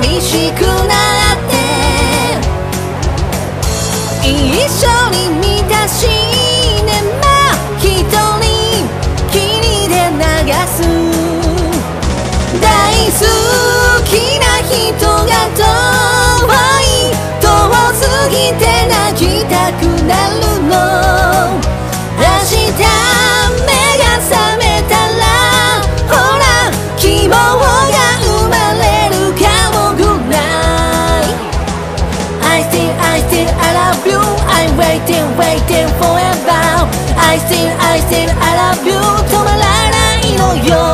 寂しくなって一緒に満たしねま一人きりで流す大好きな人が遠い遠すぎて泣きたくなるの明日目が覚めたらほら希望が生まれるかもぐらい I still I love you I'm waiting forever I still I love you 止まらないのよ